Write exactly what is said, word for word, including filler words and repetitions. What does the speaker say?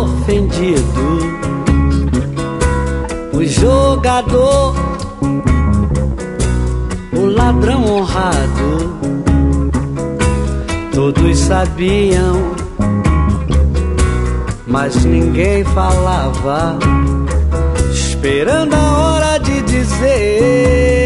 ofendido, o jogador, o ladrão honrado. Todos sabiam, mas ninguém falava, esperando a hora de dizer.